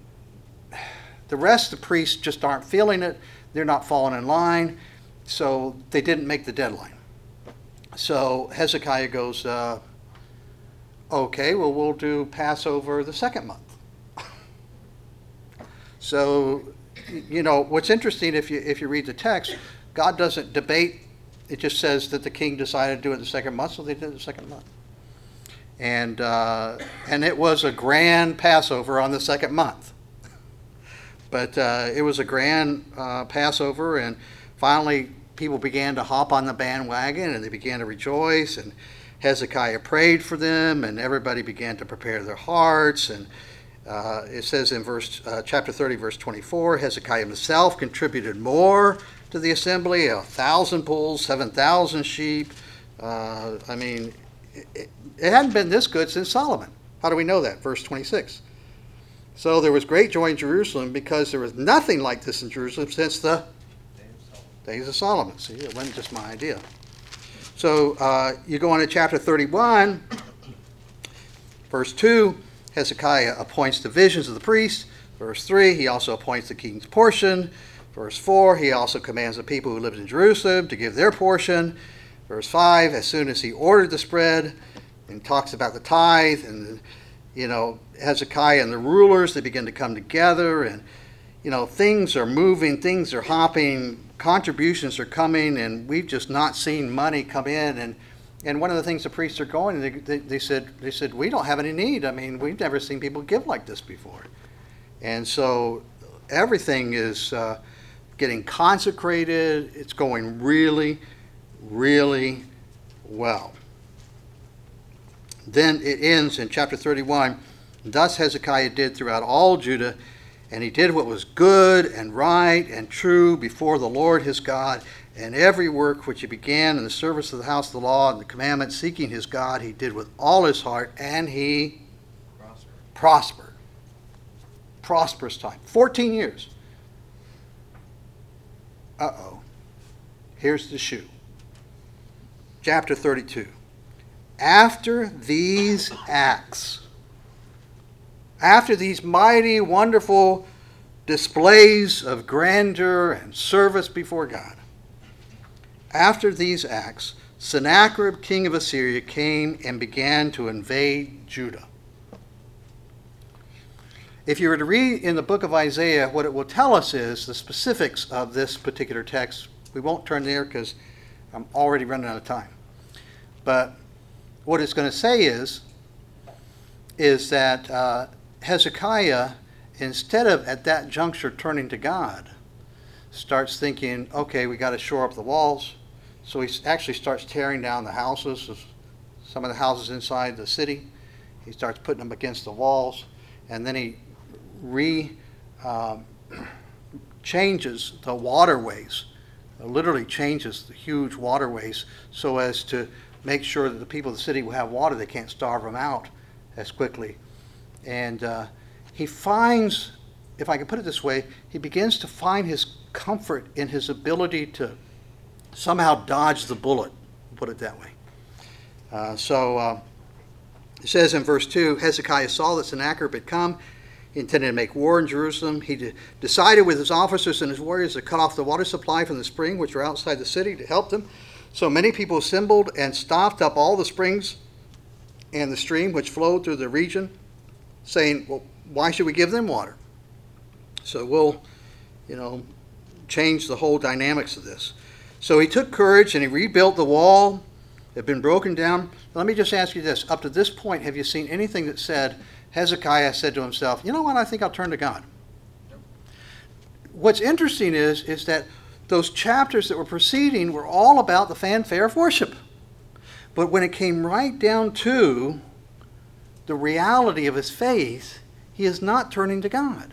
rest of the priests just aren't feeling it. They're not falling in line. So they didn't make the deadline. So Hezekiah goes, okay, well, we'll do Passover the second month. So, what's interesting, if you read the text, God doesn't debate. It just says that the king decided to do it the second month, so they did it the second month. And it was a grand Passover on the second month. But it was a grand Passover, and finally people began to hop on the bandwagon, and they began to rejoice, and Hezekiah prayed for them, and everybody began to prepare their hearts. And it says in chapter 30, verse 24, Hezekiah himself contributed more to the assembly, 1,000 bulls, 7,000 sheep. I mean, it hadn't been this good since Solomon. How do we know that? Verse 26. So there was great joy in Jerusalem, because there was nothing like this in Jerusalem since the days of Solomon. See, it wasn't just my idea. So you go on to chapter 31, verse 2, Hezekiah appoints divisions of the priests. Verse 3, he also appoints the king's portion. Verse 4, he also commands the people who lived in Jerusalem to give their portion. Verse 5, as soon as he ordered the spread, and talks about the tithe, and Hezekiah and the rulers, they begin to come together, and things are moving, things are hopping, contributions are coming, and we've just not seen money come in. And one of the things the priests are going, they said, we don't have any need. I mean, we've never seen people give like this before. And so everything is getting consecrated. It's going really, really well. Then it ends in chapter 31. Thus Hezekiah did throughout all Judah, and he did what was good and right and true before the Lord his God, and every work which he began in the service of the house of the law and the commandments, seeking his God, he did with all his heart, and he prospered. Prosperous time. 14 years. Here's the shoe. Chapter 32. After these acts, after these mighty, wonderful displays of grandeur and service before God, after these acts, Sennacherib, king of Assyria, came and began to invade Judah. If you were to read in the book of Isaiah, what it will tell us is the specifics of this particular text. We won't turn there because I'm already running out of time. But what it's going to say is that Hezekiah, instead of at that juncture turning to God, starts thinking, okay, we got to shore up the walls. So he actually starts tearing down the houses, some of the houses inside the city. He starts putting them against the walls, and then he changes the waterways, literally changes the huge waterways so as to make sure that the people of the city will have water. They can't starve them out as quickly. And he finds, if I can put it this way, he begins to find his comfort in his ability to somehow dodge the bullet, put it that way. It says in verse 2, Hezekiah saw that Sennacherib had come. He intended to make war in Jerusalem. He decided with his officers and his warriors to cut off the water supply from the spring, which were outside the city, to help them. So many people assembled and stopped up all the springs and the stream which flowed through the region, saying, well, why should we give them water? So we'll, change the whole dynamics of this. So he took courage and he rebuilt the wall. It had been broken down. Let me just ask you this. Up to this point, have you seen anything that said, Hezekiah said to himself, you know what, I think I'll turn to God? Nope. What's interesting is that those chapters that were preceding were all about the fanfare of worship. But when it came right down to the reality of his faith, he is not turning to God.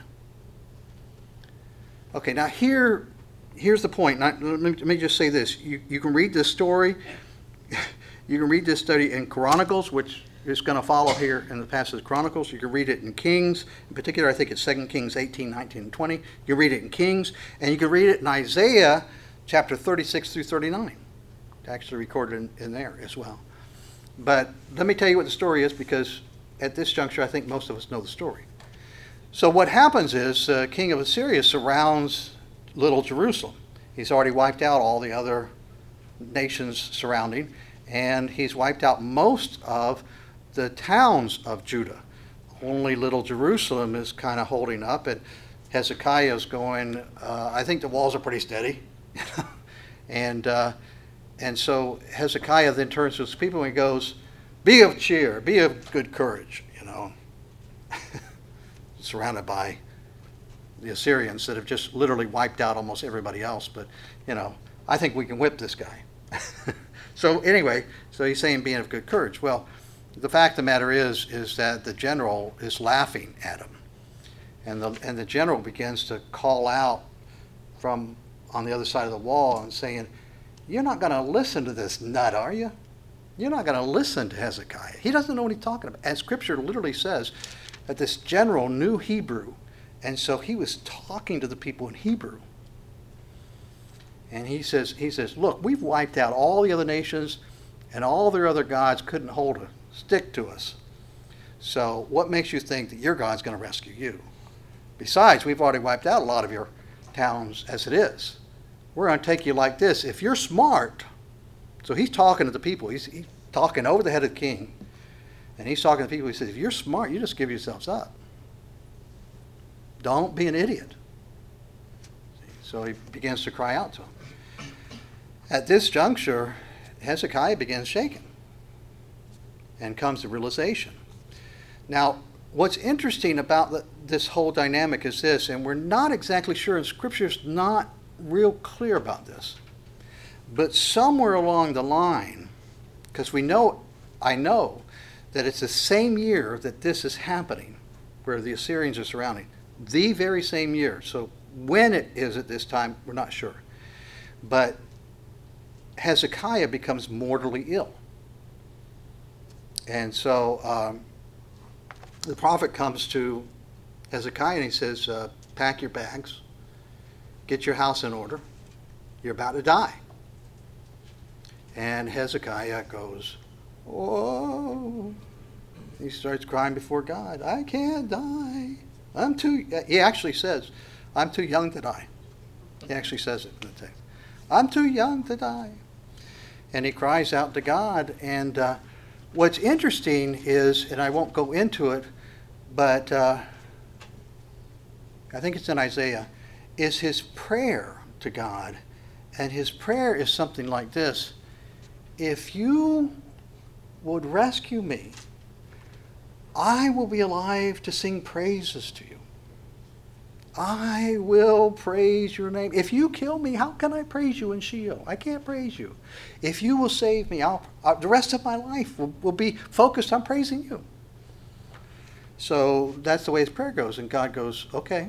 Okay, now here's the point. Now, let me just say this. You can read this story. You can read this study in Chronicles, which is going to follow here in the passage of Chronicles. You can read it in Kings. In particular, I think it's 2 Kings 18, 19, and 20. You can read it in Kings. And you can read it in Isaiah chapter 36 through 39. It's actually recorded in there as well. But let me tell you what the story is, because at this juncture, I think most of us know the story. So what happens is King of Assyria surrounds little Jerusalem. He's already wiped out all the other nations surrounding, and he's wiped out most of the towns of Judah. Only little Jerusalem is kind of holding up, and Hezekiah is going, I think the walls are pretty steady. And so Hezekiah then turns to his people and he goes, be of cheer, be of good courage, surrounded by the Assyrians that have just literally wiped out almost everybody else. But, I think we can whip this guy. So anyway, so he's saying being of good courage. Well, the fact of the matter is that the general is laughing at him. And the general begins to call out from on the other side of the wall and saying, you're not going to listen to this nut, are you? You're not going to listen to Hezekiah. He doesn't know what he's talking about. And Scripture literally says that this general knew Hebrew, and so he was talking to the people in Hebrew. And he says, look, we've wiped out all the other nations, and all their other gods couldn't hold a stick to us. So what makes you think that your God's going to rescue you? Besides, we've already wiped out a lot of your towns as it is. We're going to take you like this. If you're smart, so he's talking to the people. He's talking over the head of the king. And he's talking to people. He says, if you're smart, you just give yourselves up. Don't be an idiot. So he begins to cry out to him. At this juncture, Hezekiah begins shaking and comes to realization. Now, what's interesting about this whole dynamic is this, and we're not exactly sure, and Scripture's not real clear about this, but somewhere along the line, because I know that it's the same year that this is happening, where the Assyrians are surrounding, the very same year. So when it is at this time, we're not sure. But Hezekiah becomes mortally ill. And so the prophet comes to Hezekiah and he says, pack your bags, get your house in order. You're about to die. And Hezekiah goes, whoa. He starts crying before God. I can't die. He actually says, I'm too young to die. He actually says it in the text. I'm too young to die. And he cries out to God. And what's interesting is, and I won't go into it, but I think it's in Isaiah, is his prayer to God And his prayer is something like this: if you would rescue me, I will be alive to sing praises to you. I will praise your name. If you kill me, how can I praise you in Sheol? I can't praise you. If you will save me, the rest of my life will be focused on praising you. So that's the way his prayer goes. And God goes, okay,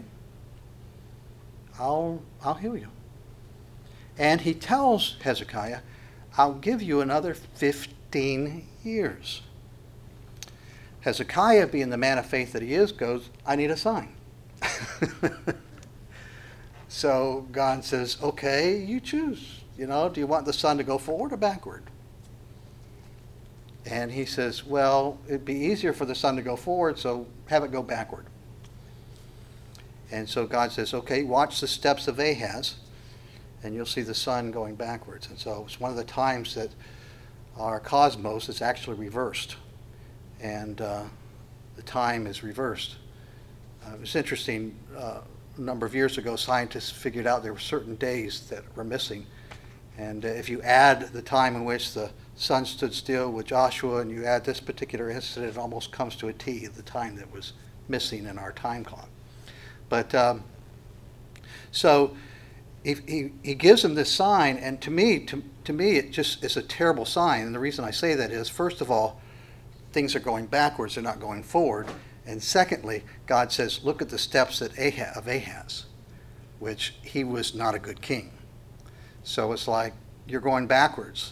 I'll heal you. And he tells Hezekiah, I'll give you another 15 years. Hezekiah, being the man of faith that he is, goes, I need a sign. So God says, okay, you choose. Do you want the sun to go forward or backward? And he says, well, it'd be easier for the sun to go forward, so have it go backward. And so God says, okay, watch the steps of Ahaz, and you'll see the sun going backwards. And so it's one of the times that our cosmos is actually reversed, and the time is reversed. It's interesting, a number of years ago, scientists figured out there were certain days that were missing. And if you add the time in which the sun stood still with Joshua, and you add this particular incident, it almost comes to a T of the time that was missing in our time clock. But so he gives him this sign, and to me, it just is a terrible sign. And the reason I say that is, first of all, things are going backwards; they're not going forward. And secondly, God says, look at the steps of Ahaz, which he was not a good king. So it's like, you're going backwards.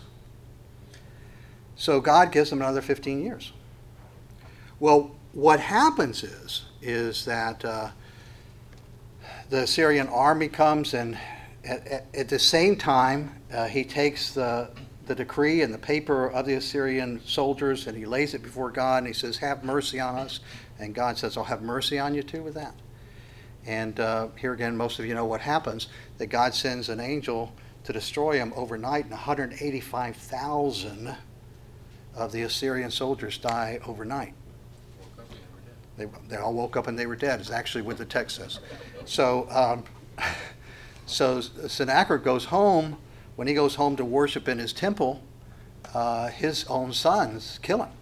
So God gives him another 15 years. Well, what happens is that the Assyrian army comes, and at the same time, he takes the decree and the paper of the Assyrian soldiers, and he lays it before God, and he says, have mercy on us. And God says, I'll have mercy on you too with that. And here again, most of you know what happens, that God sends an angel to destroy him overnight, and 185,000 of the Assyrian soldiers die overnight. They all woke up and they were dead, is actually what the text says. So Sennacherib goes home. When he goes home to worship in his temple, his own sons kill him.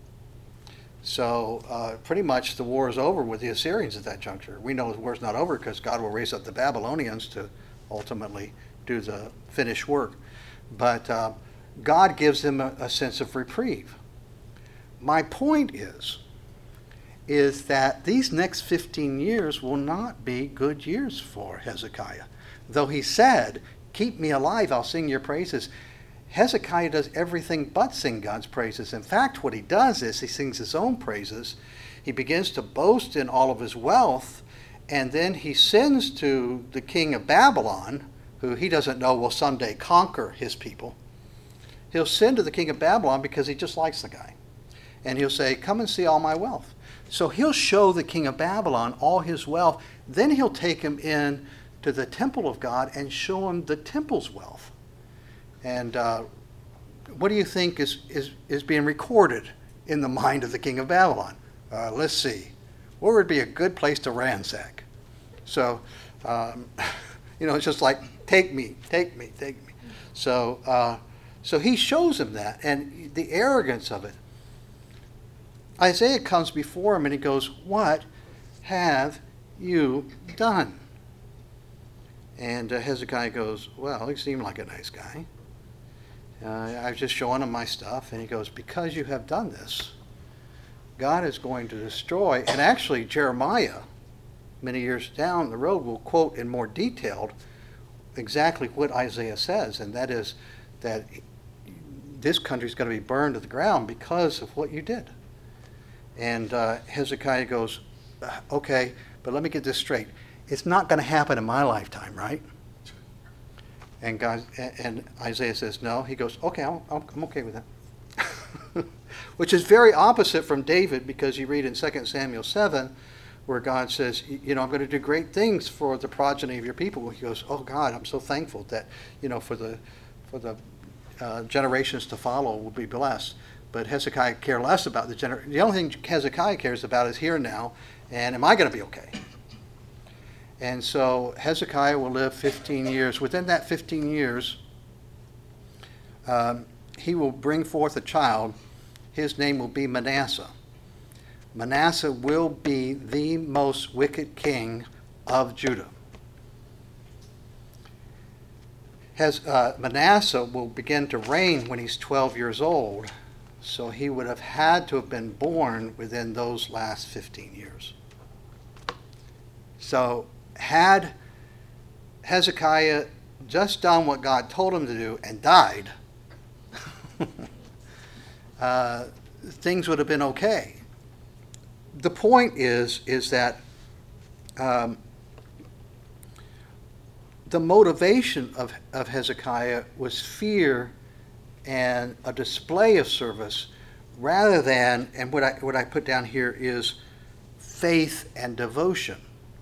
So pretty much the war is over with the Assyrians at that juncture. We know the war's not over because God will raise up the Babylonians to ultimately do the finished work. But God gives them a sense of reprieve. My point is that these next 15 years will not be good years for Hezekiah. Though he said, keep me alive, I'll sing your praises. Hezekiah does everything but sing God's praises. In fact, what he does is he sings his own praises. He begins to boast in all of his wealth, and then he sends to the king of Babylon, who he doesn't know will someday conquer his people. He'll send to the king of Babylon because he just likes the guy. And he'll say, come and see all my wealth. So he'll show the king of Babylon all his wealth. Then he'll take him in to the temple of God and show him the temple's wealth. And what do you think is being recorded in the mind of the king of Babylon? Let's see. Where would be a good place to ransack? So, it's just like, take me. So he shows him that, and the arrogance of it. Isaiah comes before him and he goes, what have you done? And Hezekiah goes, well, he seemed like a nice guy. I was just showing him my stuff. And he goes, because you have done this, God is going to destroy. And actually, Jeremiah, many years down the road, will quote in more detail exactly what Isaiah says. And that is that this country is going to be burned to the ground because of what you did. And Hezekiah goes, okay, but let me get this straight. It's not going to happen in my lifetime, right? And Isaiah says, no. He goes, okay, I'm okay with that. Which is very opposite from David, because you read in 2 Samuel 7, where God says, I'm going to do great things for the progeny of your people. He goes, oh God, I'm so thankful that, for the generations to follow will be blessed. But Hezekiah cared less about the only thing Hezekiah cares about is here and now, and am I going to be okay? And so Hezekiah will live 15 years. Within that 15 years, he will bring forth a child. His name will be Manasseh. Manasseh will be the most wicked king of Judah. Manasseh will begin to reign when he's 12 years old, so he would have had to have been born within those last 15 years. So had Hezekiah just done what God told him to do and died, things would have been okay. The point is that the motivation of Hezekiah was fear and a display of service rather than, and what I put down here is faith and devotion.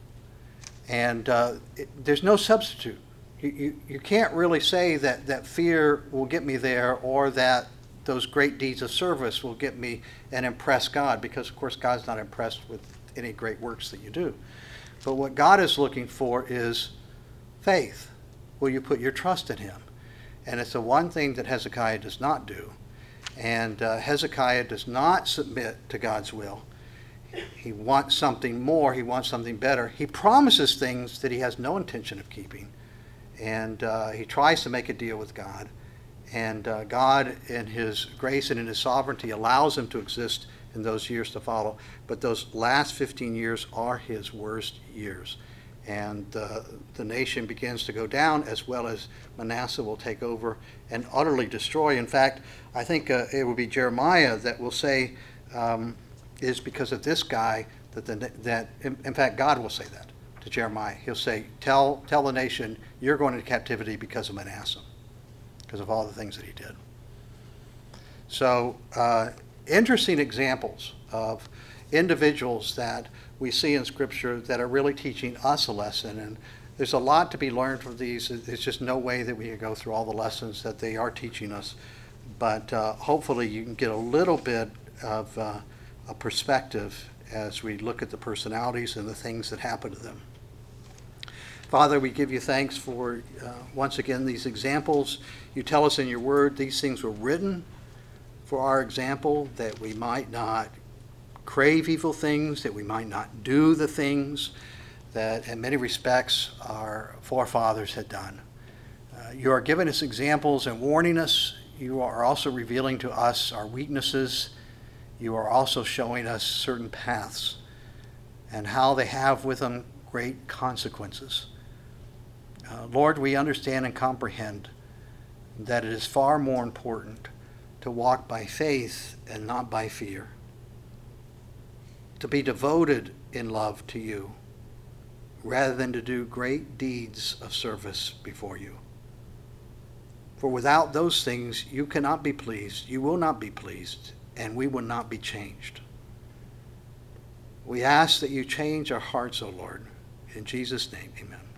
And there's no substitute. You can't really say that fear will get me there or that those great deeds of service will get me and impress God, because of course God's not impressed with any great works that you do. But what God is looking for is faith. Will you put your trust in him? And it's the one thing that Hezekiah does not do. And Hezekiah does not submit to God's will. He wants something more. He wants something better. He promises things that he has no intention of keeping. And he tries to make a deal with God. And God, in his grace and in his sovereignty, allows him to exist in those years to follow. But those last 15 years are his worst years. And the nation begins to go down, as well as Manasseh will take over and utterly destroy. In fact, I think it will be Jeremiah that will say, it is because of this guy that in fact, God will say that to Jeremiah. He'll say, tell the nation, you're going into captivity because of Manasseh, because of all the things that he did. So, interesting examples of individuals that we see in Scripture that are really teaching us a lesson. And there's a lot to be learned from these. There's just no way that we can go through all the lessons that they are teaching us. But hopefully you can get a little bit of a perspective as we look at the personalities and the things that happen to them. Father, we give you thanks for, once again, these examples. You tell us in your word these things were written for our example, that we might not crave evil things, that we might not do the things that in many respects our forefathers had done. You are giving us examples and warning us. You are also revealing to us our weaknesses. You are also showing us certain paths and how they have with them great consequences. Lord, we understand and comprehend that it is far more important to walk by faith and not by fear, to be devoted in love to you rather than to do great deeds of service before you. For without those things, you cannot be pleased, you will not be pleased, and we will not be changed. We ask that you change our hearts, O Lord. In Jesus' name, amen.